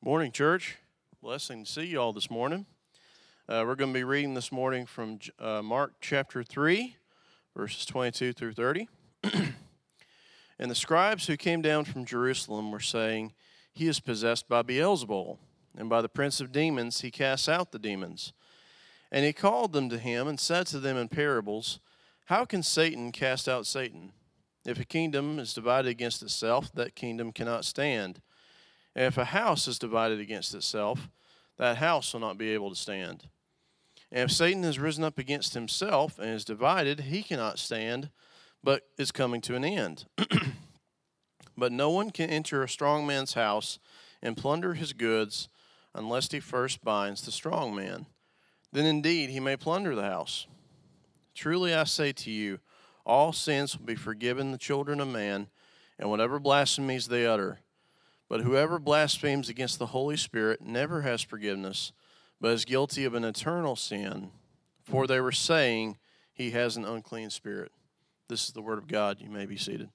Morning, church. Blessing to see you all this morning. We're going to be reading this morning from Mark chapter 3, verses 22 through 30. And the scribes who came down from Jerusalem were saying, "He is possessed by Beelzebul, and by the prince of demons he casts out the demons." And he called them to him and said to them in parables, "How can Satan cast out Satan? If a kingdom is divided against itself, that kingdom cannot stand. And if a house is divided against itself, that house will not be able to stand. And if Satan has risen up against himself and is divided, he cannot stand, but is coming to an end. But no one can enter a strong man's house and plunder his goods unless he first binds the strong man. Then indeed he may plunder the house. Truly I say to you, all sins will be forgiven the children of man, and whatever blasphemies they utter. But whoever blasphemes against the Holy Spirit never has forgiveness, but is guilty of an eternal sin. For they were saying, he has an unclean spirit." This is the word of God. You may be seated.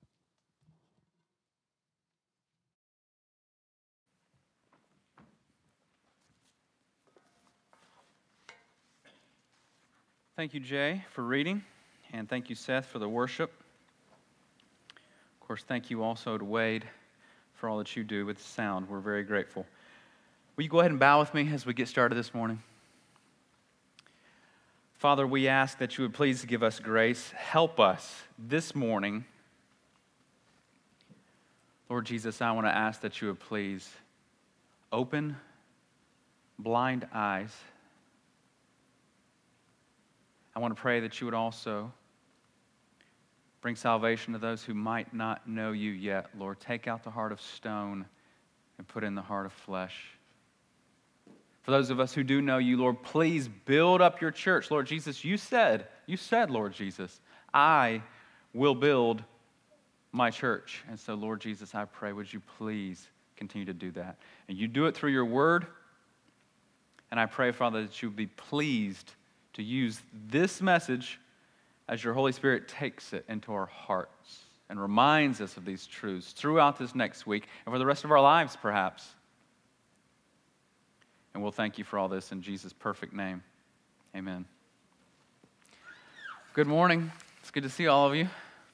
Thank you, Jay, for reading, and thank you, Seth, for the worship. Of course, thank you also to Wade for all that you do with sound. We're very grateful. Will you go ahead and bow with me as we get started this morning? Father, we ask that you would please give us grace. Help us this morning. Lord Jesus, I want to ask that you would please open blind eyes. I want to pray that you would also bring salvation to those who might not know you yet. Lord, take out the heart of stone and put in the heart of flesh. For those of us who do know you, Lord, please build up your church. Lord Jesus, you said, Lord Jesus, I will build my church. And so, Lord Jesus, I pray, would you please continue to do that? And you do it through your word. And I pray, Father, that you would be pleased to use this message as your Holy Spirit takes it into our hearts and reminds us of these truths throughout this next week and for the rest of our lives, perhaps. And we'll thank you for all this in Jesus' perfect name. Amen. Good morning. It's good to see all of you.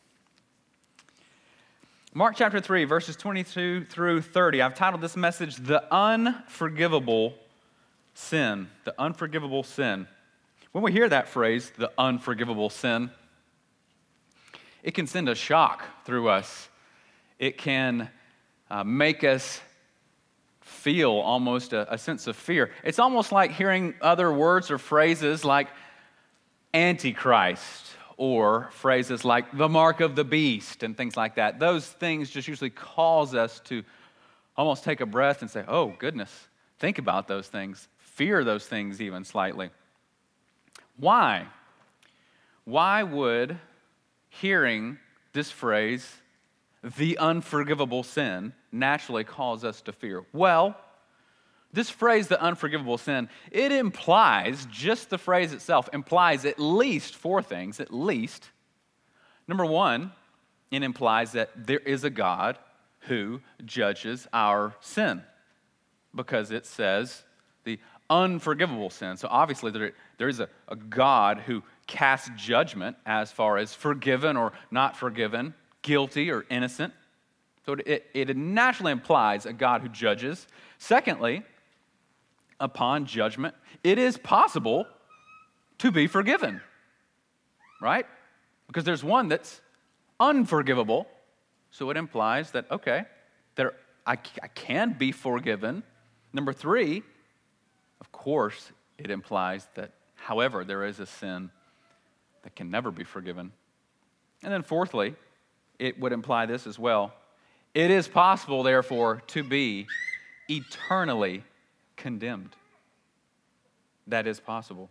Mark chapter 3, verses 22 through 30. I've titled this message, "The Unforgivable Sin." The unforgivable sin. When we hear that phrase, the unforgivable sin, it can send a shock through us. It can make us feel almost a sense of fear. It's almost like hearing other words or phrases like Antichrist or phrases like the mark of the beast and things like that. Those things just usually cause us to almost take a breath and say, oh, goodness, think about those things, fear those things even slightly. Why? Why would hearing this phrase, the unforgivable sin, naturally cause us to fear? Well, this phrase, the unforgivable sin, it implies, just the phrase itself implies at least four things, at least. Number one, it implies that there is a God who judges our sin because it says the unforgivable sin. So obviously there is a God who casts judgment as far as forgiven or not forgiven, guilty or innocent. So it naturally implies a God who judges. Secondly, upon judgment, it is possible to be forgiven, right? Because there's one that's unforgivable. So it implies that, okay, I can be forgiven. Number three, of course, it implies that, however, there is a sin that can never be forgiven. And then fourthly, it would imply this as well. It is possible, therefore, to be eternally condemned. That is possible.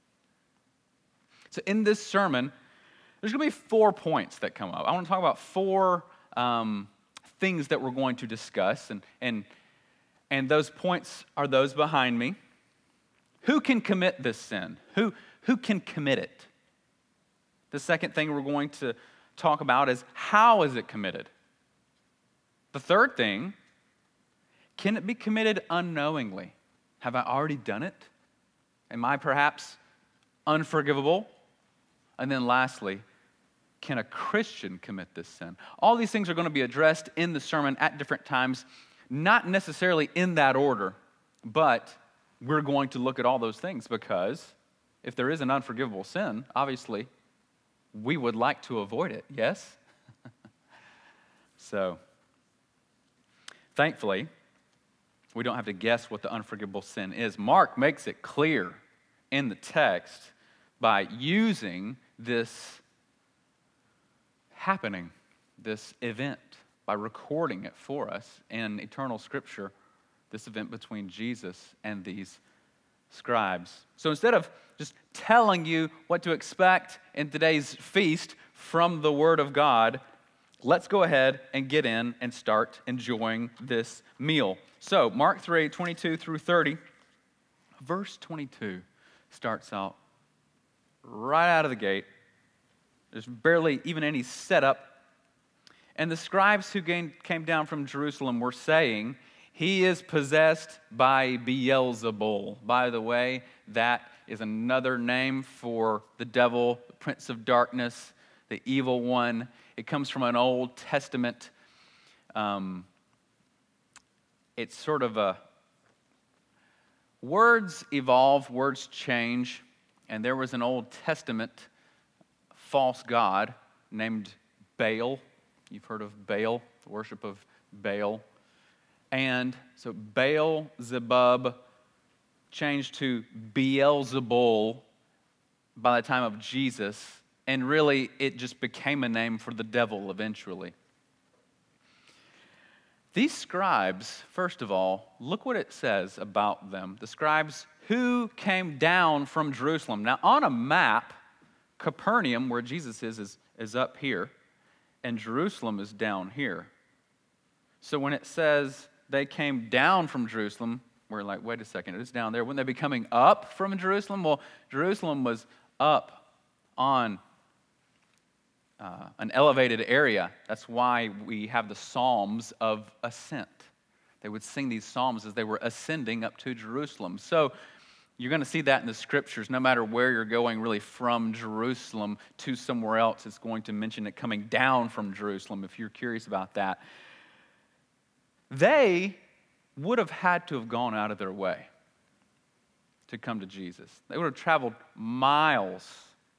So in this sermon, there's going to be 4 points that come up. I want to talk about 4 things that we're going to discuss, and those points are those behind me. Who can commit this sin? Who can commit it? The second thing we're going to talk about is how is it committed? The third thing, Can it be committed unknowingly? Have I already done it? Am I perhaps unforgivable? And then lastly, can a Christian commit this sin? All these things are going to be addressed in the sermon at different times, not necessarily in that order, but we're going to look at all those things because if there is an unforgivable sin, obviously, we would like to avoid it, yes? So, thankfully, we don't have to guess what the unforgivable sin is. Mark makes it clear in the text by using this happening, this event, by recording it for us in eternal Scripture, this event between Jesus and these scribes. So instead of just telling you what to expect in today's feast from the Word of God, let's go ahead and get in and start enjoying this meal. So, Mark 3, 22 through 30, verse 22 starts out right out of the gate. There's barely even any setup. And the scribes who came down from Jerusalem were saying, he is possessed by Beelzebul. By the way, that is another name for the devil, the prince of darkness, the evil one. It comes from an Old Testament. It's sort of a... Words evolve, words change, and there was an Old Testament false god named Baal. You've heard of Baal, the worship of Baal. And so Baal-zebub changed to Beelzebul by the time of Jesus, and really it just became a name for the devil eventually. These scribes, first of all, look what it says about them. The scribes who came down from Jerusalem. Now on a map, Capernaum, where Jesus is up here, and Jerusalem is down here. So when it says they came down from Jerusalem, we're like, wait a second, it's down there. Wouldn't they be coming up from Jerusalem? Well, Jerusalem was up on an elevated area. That's why we have the Psalms of Ascent. They would sing these psalms as they were ascending up to Jerusalem. So you're going to see that in the Scriptures. No matter where you're going really from Jerusalem to somewhere else, it's going to mention it coming down from Jerusalem, if you're curious about that. They would have had to have gone out of their way to come to Jesus. They would have traveled miles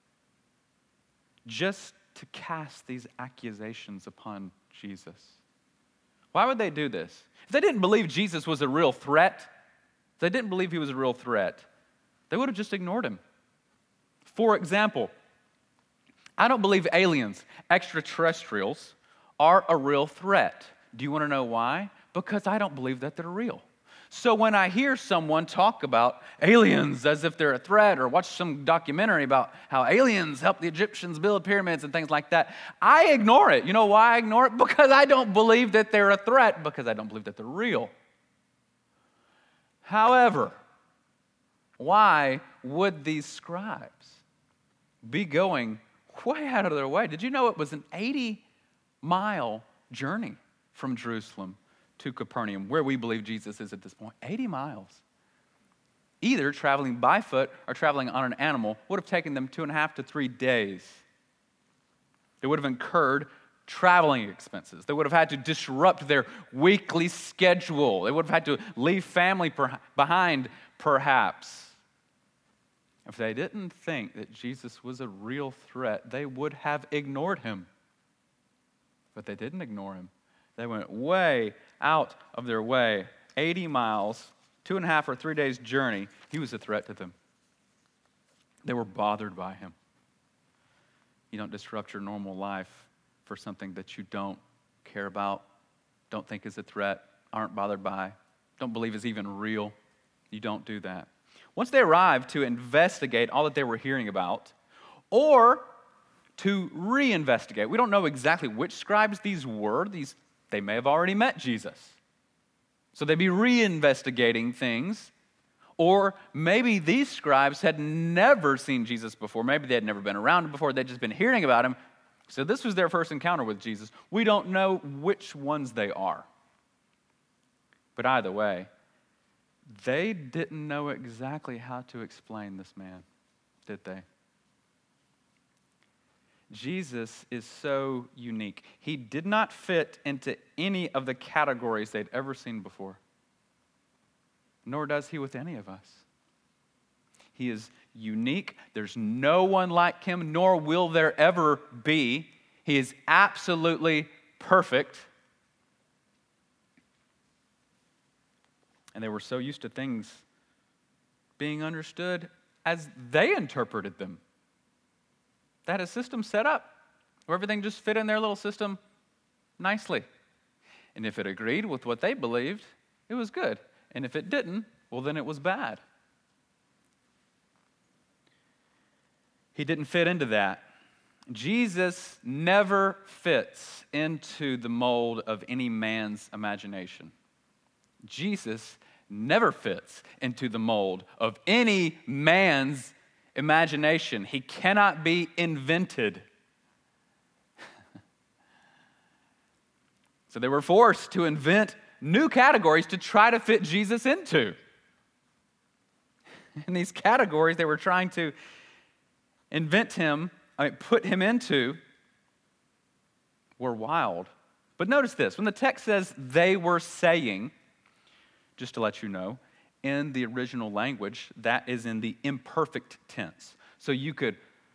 just to cast these accusations upon Jesus. Why would they do this? If they didn't believe Jesus was a real threat, if they didn't believe he was a real threat, they would have just ignored him. For example, I don't believe aliens, extraterrestrials, are a real threat. Do you want to know why? Because I don't believe that they're real. So when I hear someone talk about aliens as if they're a threat, or watch some documentary about how aliens helped the Egyptians build pyramids and things like that, I ignore it. You know why I ignore it? Because I don't believe that they're a threat, because I don't believe that they're real. However, why would these scribes be going way out of their way? Did you know it was an 80-mile journey from Jerusalem to Capernaum, where we believe Jesus is at this point? 80 miles. Either traveling by foot or traveling on an animal would have taken them 2.5 to 3 days. They would have incurred traveling expenses. They would have had to disrupt their weekly schedule. They would have had to leave family behind, perhaps. If they didn't think that Jesus was a real threat, they would have ignored him. But they didn't ignore him. They went way out of their way, 80 miles, 2.5 or 3 days journey. He was a threat to them. They were bothered by him. You don't disrupt your normal life for something that you don't care about, don't think is a threat, aren't bothered by, don't believe is even real. You don't do that. Once they arrived to investigate all that they were hearing about, or to reinvestigate, we don't know exactly which scribes these were. They may have already met Jesus. So they'd be reinvestigating things. Or maybe these scribes had never seen Jesus before. Maybe they had never been around him before. They'd just been hearing about him. So this was their first encounter with Jesus. We don't know which ones they are. But either way, they didn't know exactly how to explain this man, did they? Jesus is so unique. He did not fit into any of the categories they'd ever seen before, nor does he with any of us. He is unique. There's no one like him, nor will there ever be. He is absolutely perfect. And they were so used to things being understood as they interpreted them. They had a system set up where everything just fit in their little system nicely. And if it agreed with what they believed, it was good. And if it didn't, well, then it was bad. He didn't fit into that. Jesus never fits into the mold of any man's imagination. Jesus never fits into the mold of any man's imagination. He cannot be invented. So they were forced to invent new categories to try to fit Jesus into. And these categories they were trying to put him into were wild. But notice this, when the text says they were saying, just to let you know, in the original language, that is in the imperfect tense. So you could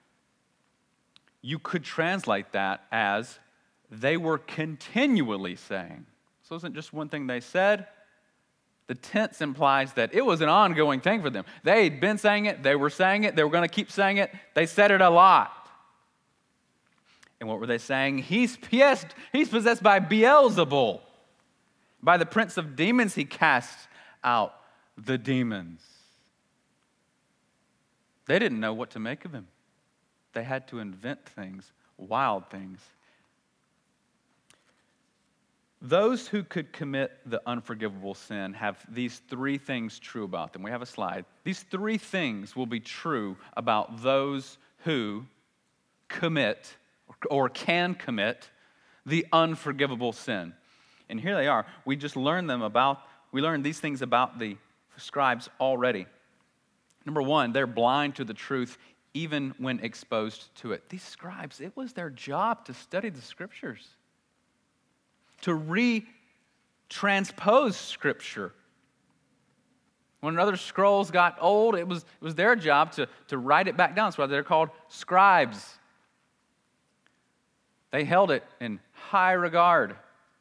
translate that as they were continually saying. So it wasn't just one thing they said. The tense implies that it was an ongoing thing for them. They had been saying it, they were going to keep saying it, they said it a lot. And what were they saying? He's possessed by Beelzebul. By the prince of demons, he casts out the demons. They didn't know what to make of him. They had to invent things, wild things. Those who could commit the unforgivable sin have these three things true about them. We have a slide. These three things will be true about those who commit or can commit the unforgivable sin. And here they are. We learned these things about the scribes already. Number one, they're blind to the truth even when exposed to it. These scribes, it was their job to study the scriptures, to retranspose scripture. When other scrolls got old, it was their job to write it back down. That's why they're called scribes. They held it in high regard.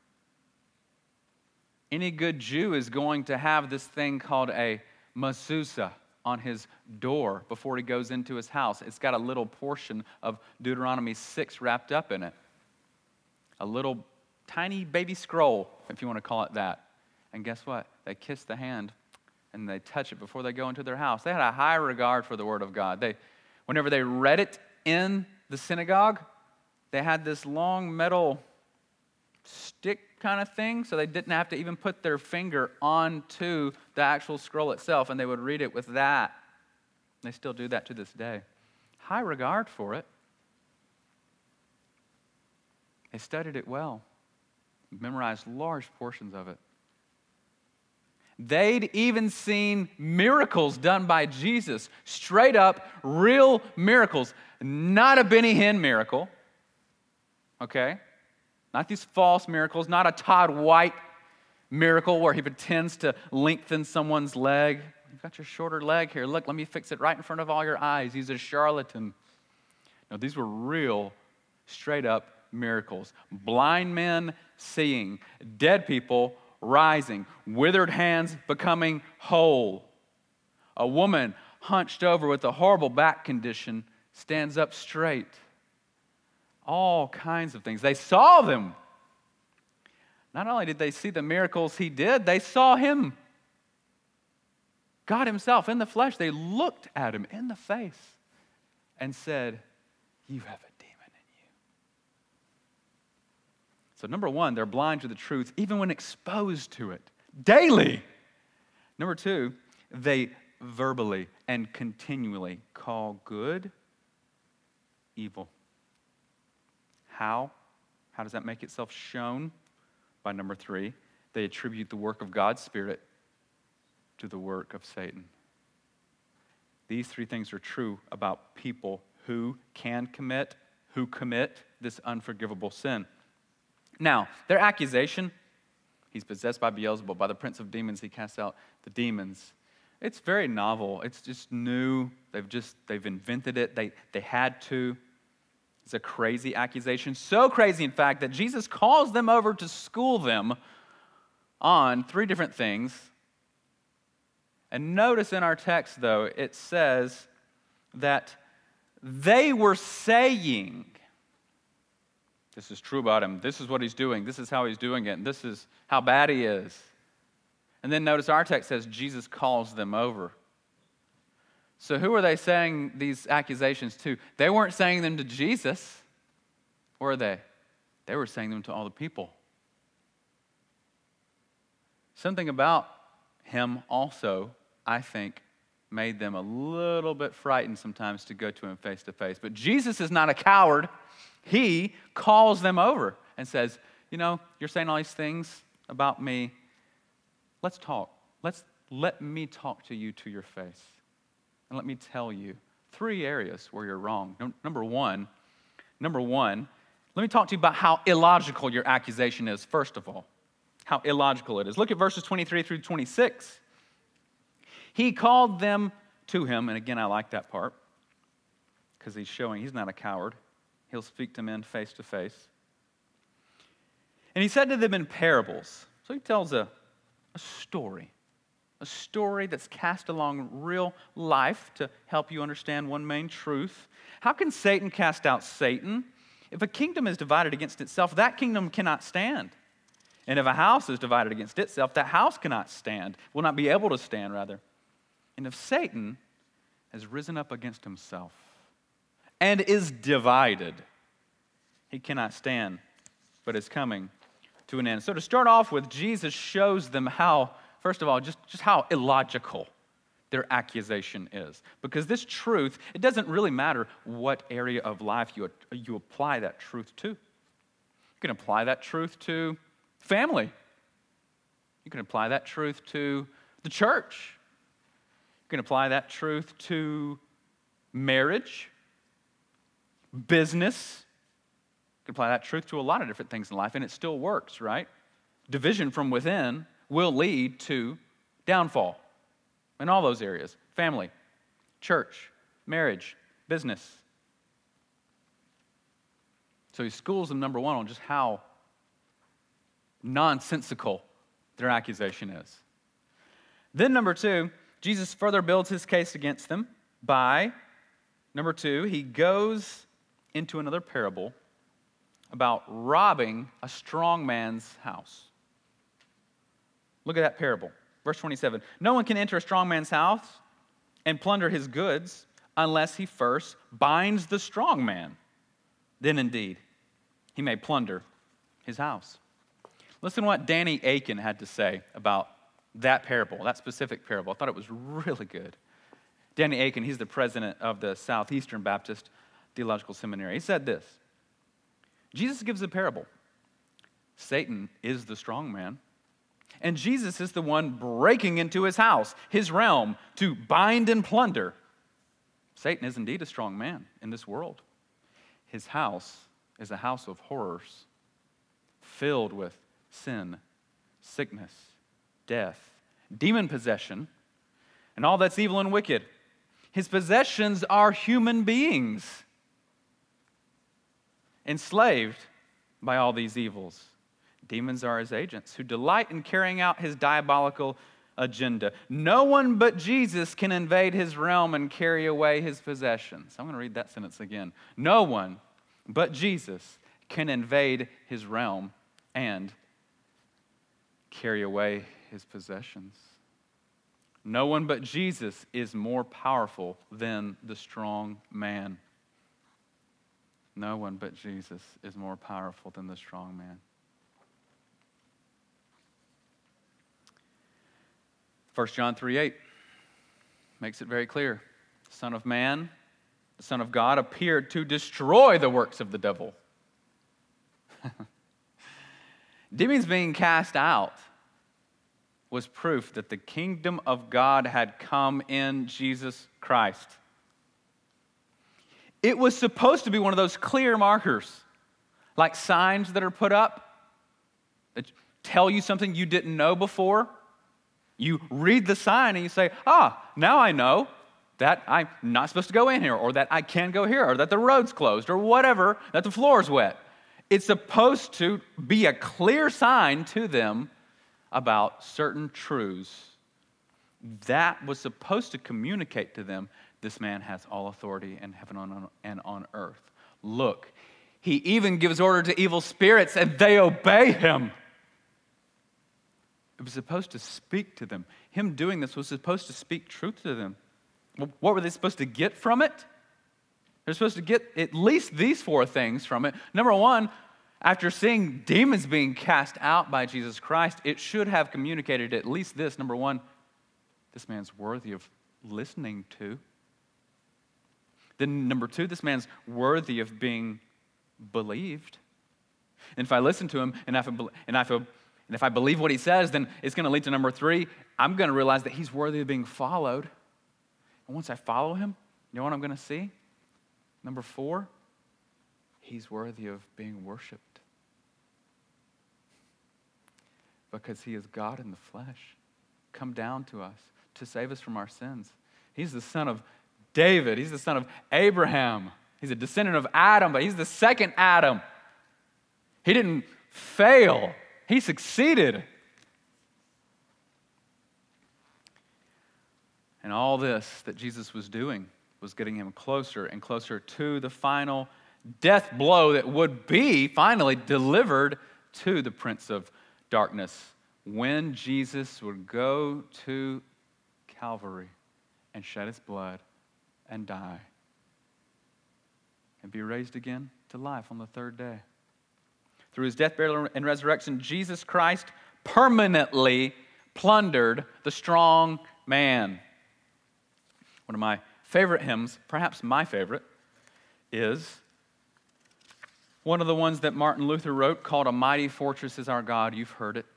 Any good Jew is going to have this thing called a mezuzah on his door before he goes into his house. It's got a little portion of Deuteronomy 6 wrapped up in it. A little tiny baby scroll, if you want to call it that. And guess what? They kiss the hand and they touch it before they go into their house. They had a high regard for the Word of God. Whenever they read it in the synagogue, they had this long metal stick kind of thing, so they didn't have to even put their finger onto the actual scroll itself, and they would read it with that. They still do that to this day. High regard for it. They studied it well, memorized large portions of it. They'd even seen miracles done by Jesus, straight up, real miracles. Not a Benny Hinn miracle, okay? Not these false miracles, not a Todd White miracle where he pretends to lengthen someone's leg. You've got your shorter leg here. Look, let me fix it right in front of all your eyes. He's a charlatan. No, these were real, straight up miracles. Blind men seeing, dead people rising, withered hands becoming whole. A woman hunched over with a horrible back condition stands up straight. All kinds of things. They saw them. Not only did they see the miracles he did, they saw him. God himself in the flesh. They looked at him in the face and said, "You have a demon in you." So number one, they're blind to the truth even when exposed to it daily. Number two, they verbally and continually call good evil. How? How does that make itself shown? By number three, They attribute the work of God's Spirit to the work of Satan. These three things are true about people who commit this unforgivable sin. Now, their accusation, he's possessed by Beelzebub, by the prince of demons, he casts out the demons. It's very novel. It's just new. They've invented it. They had to. It's a crazy accusation. So crazy, in fact, that Jesus calls them over to school them on three different things. And notice in our text, though, it says that they were saying, this is true about him, this is what he's doing, this is how he's doing it, and this is how bad he is. And then notice our text says Jesus calls them over. So who are they saying these accusations to? They weren't saying them to Jesus, were they? They were saying them to all the people. Something about him also, I think, made them a little bit frightened sometimes to go to him face to face. But Jesus is not a coward. He calls them over and says, you're saying all these things about me. Let's talk. Let me talk to you to your face. And let me tell you three areas where you're wrong. Number one, let me talk to you about how illogical your accusation is, first of all. How illogical it is. Look at verses 23 through 26. He called them to him, and again, I like that part, because he's showing he's not a coward. He'll speak to men face to face. And he said to them in parables. So he tells a story that's cast along real life to help you understand one main truth. How can Satan cast out Satan? If a kingdom is divided against itself, that kingdom cannot stand. And if a house is divided against itself, that house cannot stand, will not be able to stand, rather. And if Satan has risen up against himself and is divided, he cannot stand, but is coming to an end. So to start off with, Jesus shows them how, first of all, just how illogical their accusation is. Because this truth, it doesn't really matter what area of life you apply that truth to. You can apply that truth to family. You can apply that truth to the church. You can apply that truth to marriage, business. You can apply that truth to a lot of different things in life, and it still works, right? Division from within will lead to downfall in all those areas. Family, church, marriage, business. So he schools them, number one, on just how nonsensical their accusation is. Then number two, Jesus further builds his case against them by, number two, he goes into another parable about robbing a strong man's house. Look at that parable. Verse 27. No one can enter a strong man's house and plunder his goods unless he first binds the strong man. Then indeed, he may plunder his house. Listen to what Danny Akin had to say about that parable, that specific parable. I thought it was really good. Danny Akin, he's the president of the Southeastern Baptist Theological Seminary. He said this: Jesus gives a parable. Satan is the strong man, and Jesus is the one breaking into his house, his realm, to bind and plunder. Satan is indeed a strong man in this world. His house is a house of horrors, filled with sin, sickness, death, demon possession, and all that's evil and wicked. His possessions are human beings, enslaved by all these evils. Demons are his agents who delight in carrying out his diabolical agenda. No one but Jesus can invade his realm and carry away his possessions. I'm going to read that sentence again. No one but Jesus can invade his realm and carry away his possessions. No one but Jesus is more powerful than the strong man. No one but Jesus is more powerful than the strong man. 1 John 3:8 makes it very clear. The Son of Man, the Son of God, appeared to destroy the works of the devil. Demons being cast out was proof that the kingdom of God had come in Jesus Christ. It was supposed to be one of those clear markers, like signs that are put up that tell you something you didn't know before. You read the sign and you say, now I know that I'm not supposed to go in here, or that I can go here, or that the road's closed, or whatever, that the floor's wet. It's supposed to be a clear sign to them about certain truths. That was supposed to communicate to them, this man has all authority in heaven and on earth. Look, he even gives order to evil spirits and they obey him. It was supposed to speak to them. Him doing this was supposed to speak truth to them. What were they supposed to get from it? They're supposed to get at least these 4 things from it. Number 1, after seeing demons being cast out by Jesus Christ, it should have communicated at least this. Number 1, this man's worthy of listening to. Then number 2, this man's worthy of being believed. And if I listen to him and if I believe what he says, then it's going to lead to number 3. I'm going to realize that he's worthy of being followed. And once I follow him, you know what I'm going to see? Number 4, he's worthy of being worshiped. Because he is God in the flesh, come down to us to save us from our sins. He's the son of David. He's the son of Abraham. He's a descendant of Adam, but he's the second Adam. He didn't fail. He succeeded. And all this that Jesus was doing was getting him closer and closer to the final death blow that would be finally delivered to the prince of darkness when Jesus would go to Calvary and shed his blood and die and be raised again to life on the 3rd day. Through his death, burial, and resurrection, Jesus Christ permanently plundered the strong man. One of my favorite hymns, perhaps my favorite, is one of the ones that Martin Luther wrote called "A Mighty Fortress is Our God." You've heard it.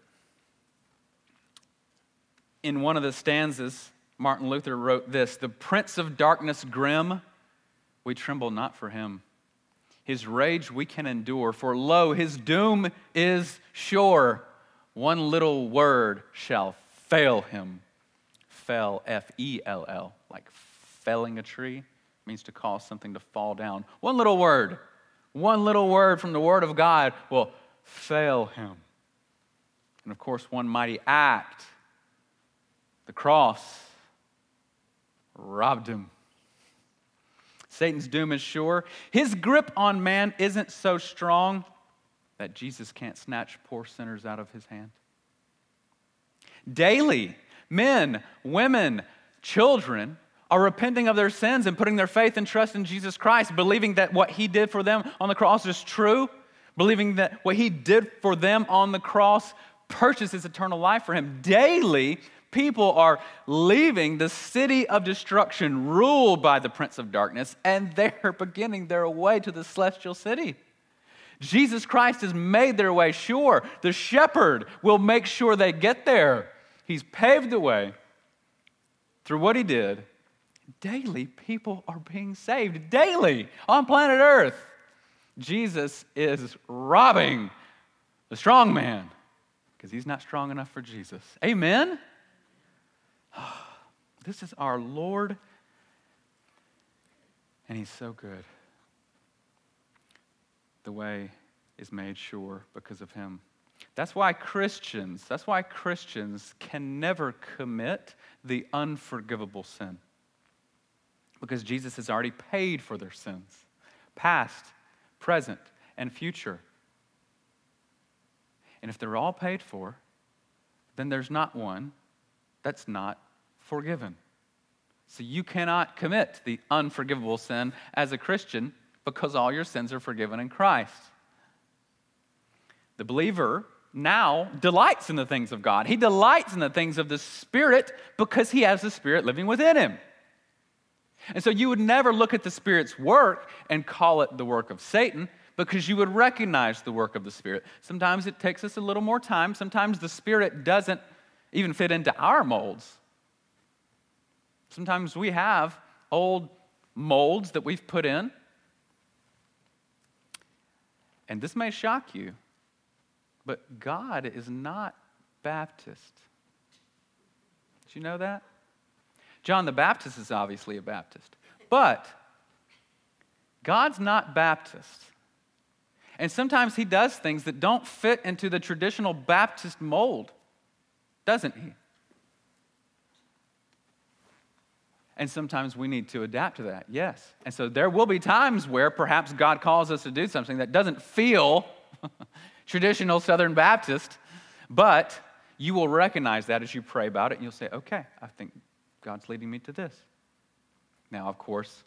In one of the stanzas, Martin Luther wrote this: "The prince of darkness grim, we tremble not for him. His rage we can endure, for lo, his doom is sure. One little word shall fail him." Fell, F-E-L-L, like felling a tree, means to cause something to fall down. One little word from the Word of God will fail him. And of course, one mighty act, the cross, robbed him. Satan's doom is sure. His grip on man isn't so strong that Jesus can't snatch poor sinners out of his hand. Daily, men, women, children are repenting of their sins and putting their faith and trust in Jesus Christ, believing that what he did for them on the cross is true, believing that what he did for them on the cross purchases eternal life for him. Daily, people are leaving the city of destruction ruled by the prince of darkness, and they're beginning their way to the celestial city. Jesus Christ has made their way sure. The shepherd will make sure they get there. He's paved the way through what he did. Daily, people are being saved. Daily, on planet Earth. Jesus is robbing the strong man because he's not strong enough for Jesus. Amen? This is our Lord, and he's so good. The way is made sure because of him. That's why Christians can never commit the unforgivable sin. Because Jesus has already paid for their sins, past, present, and future. And if they're all paid for, then there's not one that's not forgiven. So you cannot commit the unforgivable sin as a Christian because all your sins are forgiven in Christ. The believer now delights in the things of God. He delights in the things of the Spirit because he has the Spirit living within him. And so you would never look at the Spirit's work and call it the work of Satan because you would recognize the work of the Spirit. Sometimes it takes us a little more time. Sometimes the Spirit even fit into our molds. Sometimes we have old molds that we've put in. And this may shock you, but God is not Baptist. Did you know that? John the Baptist is obviously a Baptist, but God's not Baptist. And sometimes he does things that don't fit into the traditional Baptist mold, doesn't he? And sometimes we need to adapt to that, yes. And so there will be times where perhaps God calls us to do something that doesn't feel traditional Southern Baptist, but you will recognize that as you pray about it, and you'll say, okay, I think God's leading me to this. Now, of course,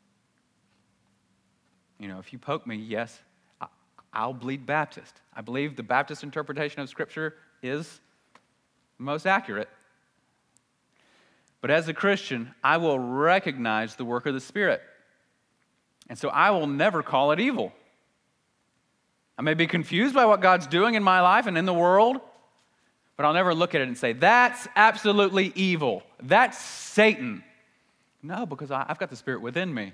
if you poke me, yes, I'll bleed Baptist. I believe the Baptist interpretation of Scripture is most accurate. But as a Christian, I will recognize the work of the Spirit. And so I will never call it evil. I may be confused by what God's doing in my life and in the world, but I'll never look at it and say, that's absolutely evil. That's Satan. No, because I've got the Spirit within me.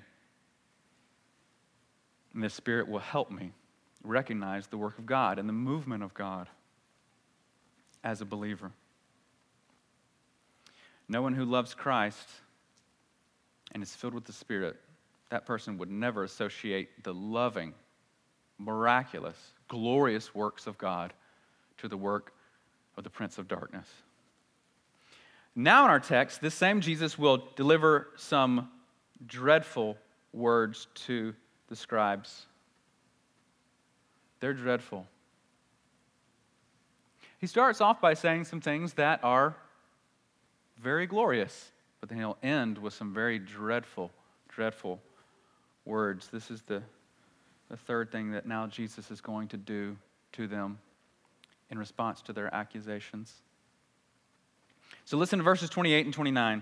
And the Spirit will help me recognize the work of God and the movement of God as a believer. No one who loves Christ and is filled with the Spirit, that person would never associate the loving, miraculous, glorious works of God to the work of the prince of darkness. Now in our text, this same Jesus will deliver some dreadful words to the scribes. They're dreadful. He starts off by saying some things that are very glorious, but then he'll end with some very dreadful, dreadful words. This is the third thing that now Jesus is going to do to them in response to their accusations. So listen to verses 28 and 29.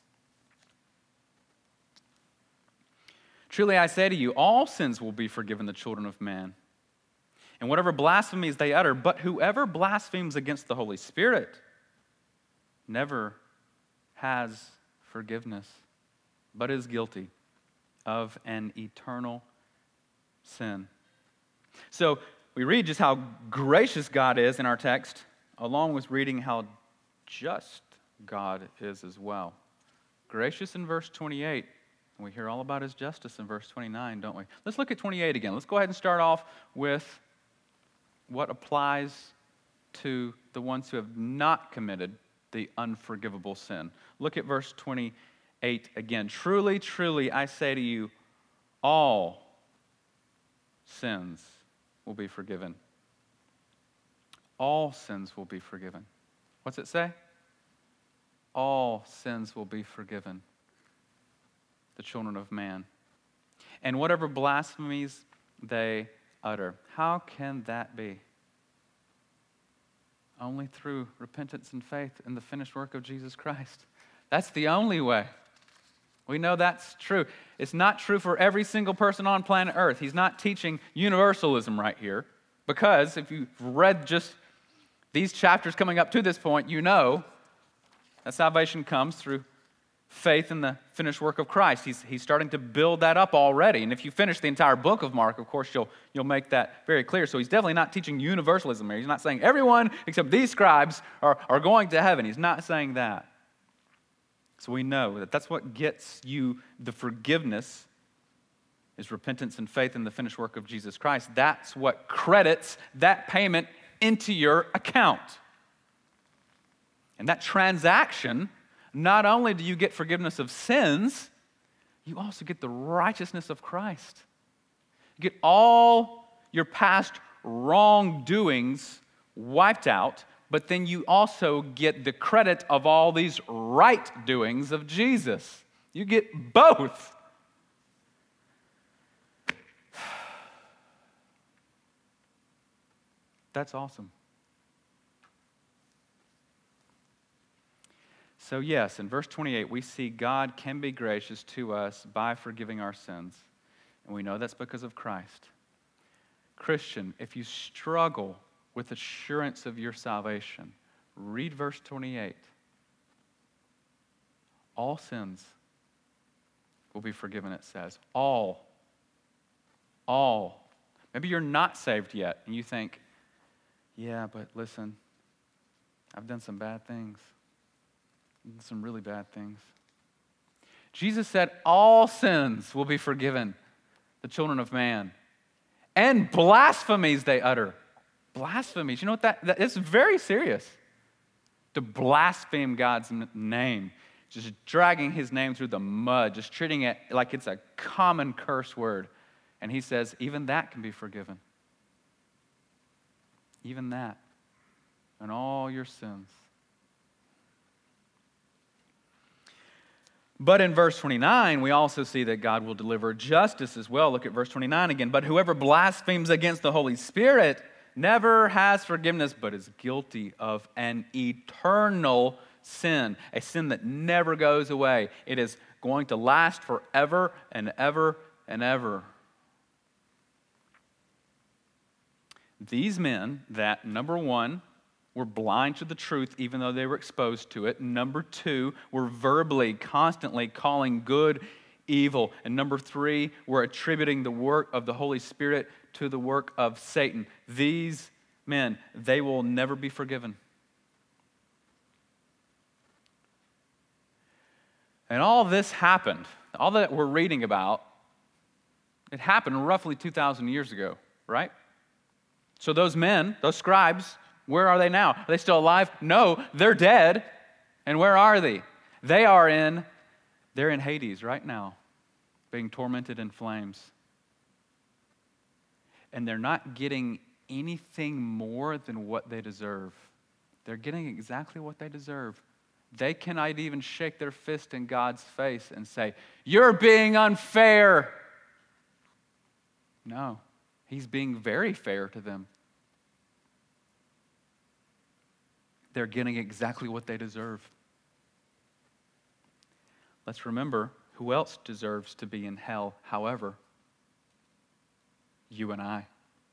Truly I say to you, all sins will be forgiven the children of man, and whatever blasphemies they utter, but whoever blasphemes against the Holy Spirit never has forgiveness, but is guilty of an eternal sin. So we read just how gracious God is in our text, along with reading how just God is as well. Gracious in verse 28, and we hear all about his justice in verse 29, don't we? Let's look at 28 again. Let's go ahead and start off with what applies to the ones who have not committed the unforgivable sin. Look at verse 28 again. Truly, truly, I say to you, all sins will be forgiven. All sins will be forgiven. What's it say? All sins will be forgiven. The children of man. And whatever blasphemies they utter. How can that be? Only through repentance and faith in the finished work of Jesus Christ. That's the only way. We know that's true. It's not true for every single person on planet Earth. He's not teaching universalism right here, because if you've read just these chapters coming up to this point, you know that salvation comes through faith in the finished work of Christ. He's starting to build that up already. And if you finish the entire book of Mark, of course, you'll make that very clear. So he's definitely not teaching universalism here. He's not saying everyone except these scribes are going to heaven. He's not saying that. So we know that that's what gets you the forgiveness is repentance and faith in the finished work of Jesus Christ. That's what credits that payment into your account. And that transaction, not only do you get forgiveness of sins, you also get the righteousness of Christ. You get all your past wrongdoings wiped out, but then you also get the credit of all these right doings of Jesus. You get both. That's awesome. So yes, in verse 28, we see God can be gracious to us by forgiving our sins. And we know that's because of Christ. Christian, if you struggle with assurance of your salvation, Read verse 28. All sins will be forgiven, it says. All. All. Maybe you're not saved yet, and you think, yeah, but listen, I've done some bad things. Some really bad things. Jesus said all sins will be forgiven, the children of man. And blasphemies they utter. Blasphemies. You know what that is? Very serious. To blaspheme God's name. Just dragging his name through the mud. Just treating it like it's a common curse word. And he says, even that can be forgiven. Even that. And all your sins. But in verse 29, we also see that God will deliver justice as well. Look at verse 29 again. But whoever blasphemes against the Holy Spirit never has forgiveness, but is guilty of an eternal sin, a sin that never goes away. It is going to last forever and ever and ever. These men that, number one, were blind to the truth even though they were exposed to it. Number two, were verbally, constantly calling good evil. And number three, were attributing the work of the Holy Spirit to the work of Satan. These men, they will never be forgiven. And all this happened, all that we're reading about, it happened roughly 2,000 years ago, right? So those men, those scribes, where are they now? Are they still alive? No, they're dead. And where are they? They're in Hades right now, being tormented in flames. And they're not getting anything more than what they deserve. They're getting exactly what they deserve. They cannot even shake their fist in God's face and say, "You're being unfair." No, he's being very fair to them. They're getting exactly what they deserve. Let's remember who else deserves to be in hell, however? You and I.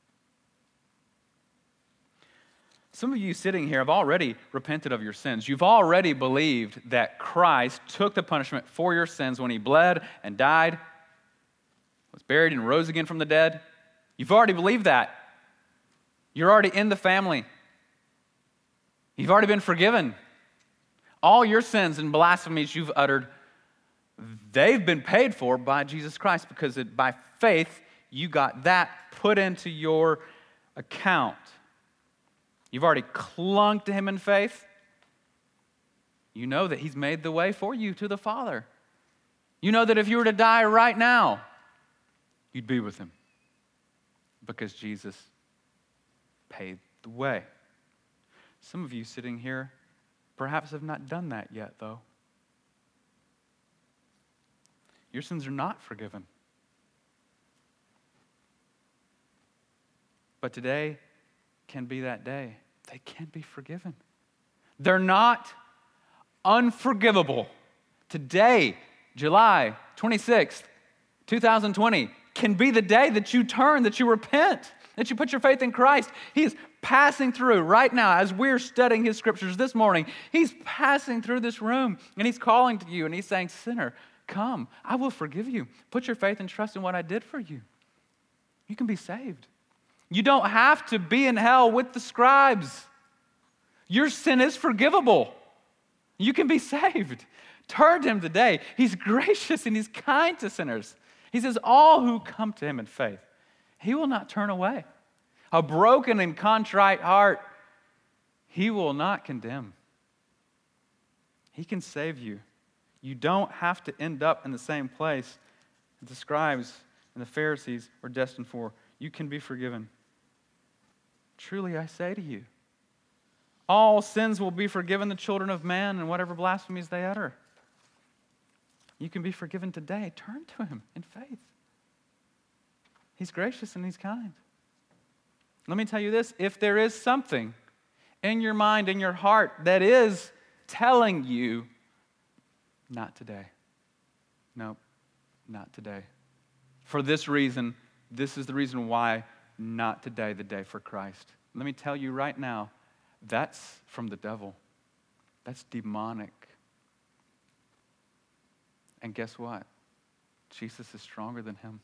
Some of you sitting here have already repented of your sins. You've already believed that Christ took the punishment for your sins when he bled and died, was buried and rose again from the dead. You've already believed that. You're already in the family. You've already been forgiven. All your sins and blasphemies you've uttered, they've been paid for by Jesus Christ because by faith you got that put into your account. You've already clung to him in faith. You know that he's made the way for you to the Father. You know that if you were to die right now, you'd be with him because Jesus paid the way. Some of you sitting here perhaps have not done that yet, though. Your sins are not forgiven. But today can be that day. They can be forgiven. They're not unforgivable. Today, July 26th, 2020, can be the day that you turn, that you repent, that you put your faith in Christ. He is passing through right now as we're studying his scriptures this morning. He's passing through this room and he's calling to you and he's saying, "Sinner, come, I will forgive you. Put your faith and trust in what I did for you. You can be saved. You don't have to be in hell with the scribes. Your sin is forgivable. You can be saved. Turn to him today. He's gracious and he's kind to sinners. He says, all who come to him in faith, he will not turn away. A broken and contrite heart, he will not condemn. He can save you. You don't have to end up in the same place that the scribes and the Pharisees were destined for. You can be forgiven. Truly, I say to you, all sins will be forgiven the children of man and whatever blasphemies they utter. You can be forgiven today. Turn to him in faith. He's gracious and he's kind. Let me tell you this, if there is something in your mind, in your heart, that is telling you, not today. Nope, not today. For this reason, this is the reason why not today, the day for Christ. Let me tell you right now, That's from the devil. That's demonic. And guess what? Jesus is stronger than him.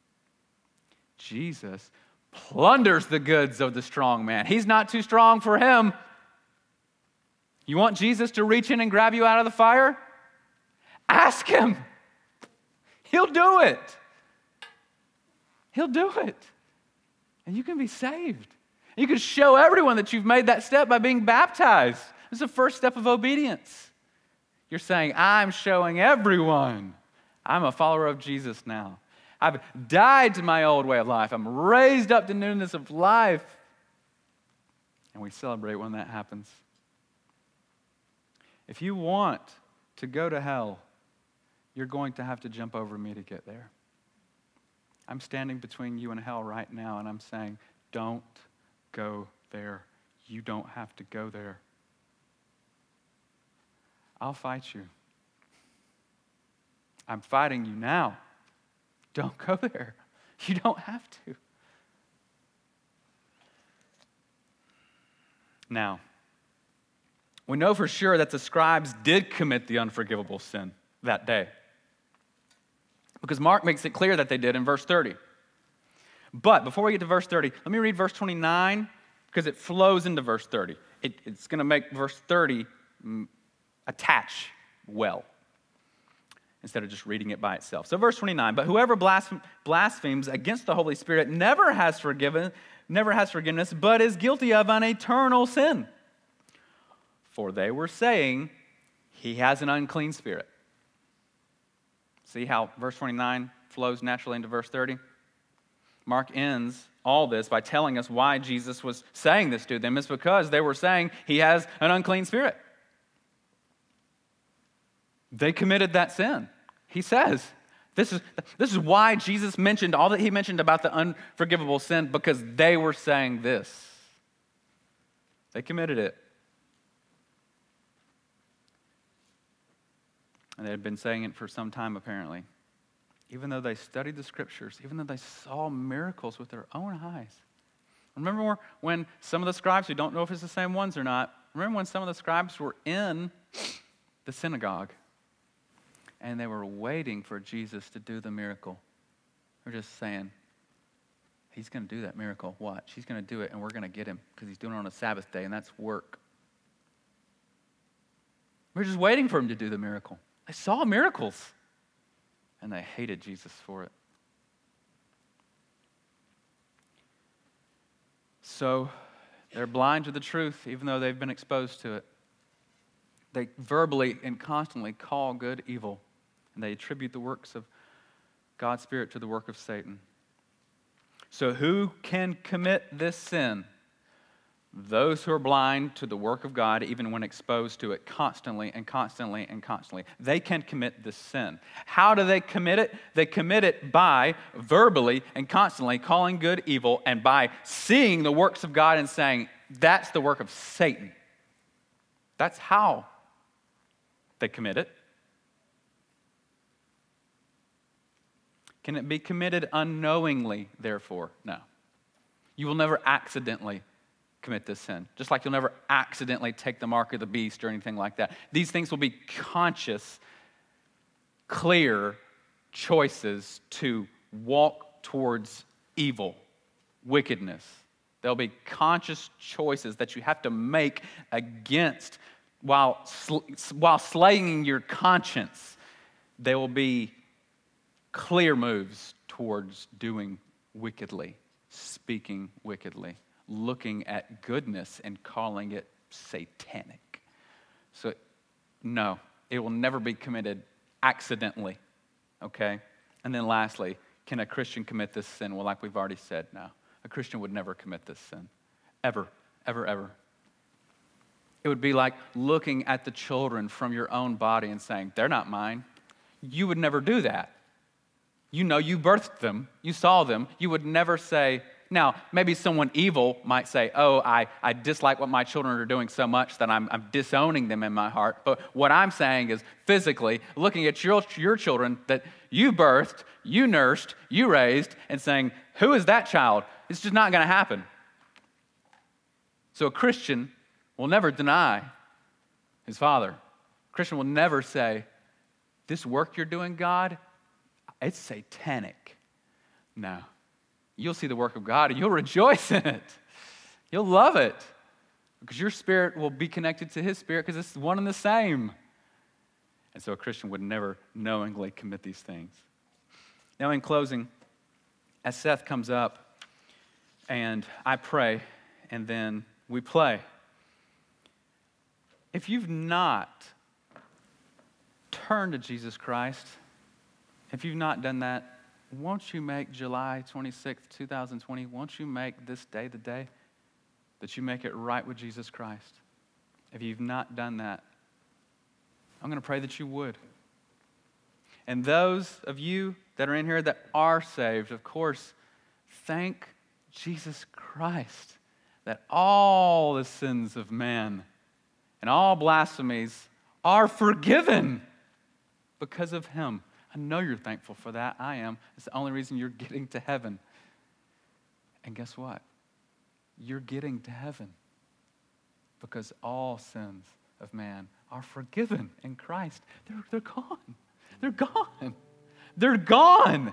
Jesus plunders the goods of the strong man. He's not too strong for him. You want Jesus to reach in and grab you out of the fire? Ask him. He'll do it. He'll do it. And you can be saved. You can show everyone that you've made that step by being baptized. It's the first step of obedience. You're saying, I'm showing everyone I'm a follower of Jesus now. I've died to my old way of life. I'm raised up to newness of life. And we celebrate when that happens. If you want to go to hell, you're going to have to jump over me to get there. I'm standing between you and hell right now, and I'm saying, don't go there. You don't have to go there. I'll fight you. I'm fighting you now. Don't go there. You don't have to. Now, we know for sure that the scribes did commit the unforgivable sin that day, because Mark makes it clear that they did in verse 30. But before we get to verse 30, let me read verse 29, because it flows into verse 30. It's going to make verse 30 attach well, instead of just reading it by itself. So verse 29, but whoever blasphemes against the Holy Spirit never has forgiveness, but is guilty of an eternal sin. For they were saying, he has an unclean spirit. See how verse 29 flows naturally into verse 30? Mark ends all this by telling us why Jesus was saying this to them. It's because they were saying he has an unclean spirit. They committed that sin. He says, this is why Jesus mentioned all that he mentioned about the unforgivable sin, because they were saying this. They committed it. And they had been saying it for some time, apparently. Even though they studied the scriptures, even though they saw miracles with their own eyes. Remember when some of the scribes, we don't know if it's the same ones or not, remember when some of the scribes were in the synagogue and they were waiting for Jesus to do the miracle? They're just saying, he's going to do that miracle. Watch. He's going to do it, and we're going to get him because he's doing it on a Sabbath day, and that's work. We're just waiting for him to do the miracle. They saw miracles, and they hated Jesus for it. So they're blind to the truth, even though they've been exposed to it. They verbally and constantly call good evil, and they attribute the works of God's Spirit to the work of Satan. So who can commit this sin? Those who are blind to the work of God, even when exposed to it constantly and constantly and constantly. They can commit this sin. How do they commit it? They commit it by verbally and constantly calling good evil, and by seeing the works of God and saying, that's the work of Satan. That's how they commit it. Can it be committed unknowingly, therefore? No. You will never accidentally commit this sin, just like you'll never accidentally take the mark of the beast or anything like that. These things will be conscious, clear choices to walk towards evil, wickedness. There'll be conscious choices that you have to make against while slaying your conscience. There will be clear moves towards doing wickedly, speaking wickedly, looking at goodness and calling it satanic. So, no, it will never be committed accidentally, okay? And then lastly, can a Christian commit this sin? Well, like we've already said, no. A Christian would never commit this sin. Ever, ever, ever. It would be like looking at the children from your own body and saying, they're not mine. You would never do that. You know you birthed them. You saw them. You would never say, now, maybe someone evil might say, oh, I dislike what my children are doing so much that I'm disowning them in my heart. But what I'm saying is physically looking at your children that you birthed, you nursed, you raised, and saying, who is that child? It's just not going to happen. So a Christian will never deny his Father. A Christian will never say, this work you're doing, God, it's satanic. No. You'll see the work of God and you'll rejoice in it. You'll love it because your spirit will be connected to his spirit because it's one and the same. And so a Christian would never knowingly commit these things. Now, in closing, as Seth comes up and I pray and then we play, if you've not turned to Jesus Christ, if you've not done that, won't you make July 26th, 2020, won't you make this day the day that you make it right with Jesus Christ? If you've not done that, I'm going to pray that you would. And those of you that are in here that are saved, of course, thank Jesus Christ that all the sins of man and all blasphemies are forgiven because of him. I know you're thankful for that. I am. It's the only reason you're getting to heaven. And guess what? You're getting to heaven because all sins of man are forgiven in Christ. They're gone. They're gone. They're gone.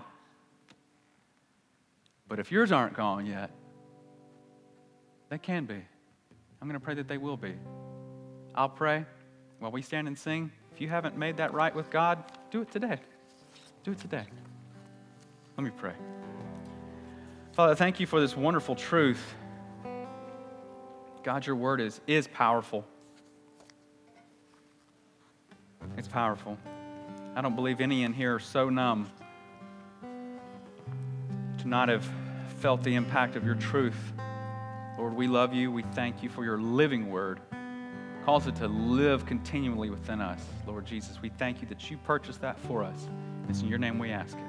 But if yours aren't gone yet, they can be. I'm going to pray that they will be. I'll pray while we stand and sing. If you haven't made that right with God, do it today. Do it today. Let me pray. Father, thank you for this wonderful truth. God, your word is powerful. It's powerful. I don't believe any in here are so numb to not have felt the impact of your truth. Lord, we love you. We thank you for your living word. Cause it to live continually within us. Lord Jesus, we thank you that you purchased that for us. It's in your name we ask it.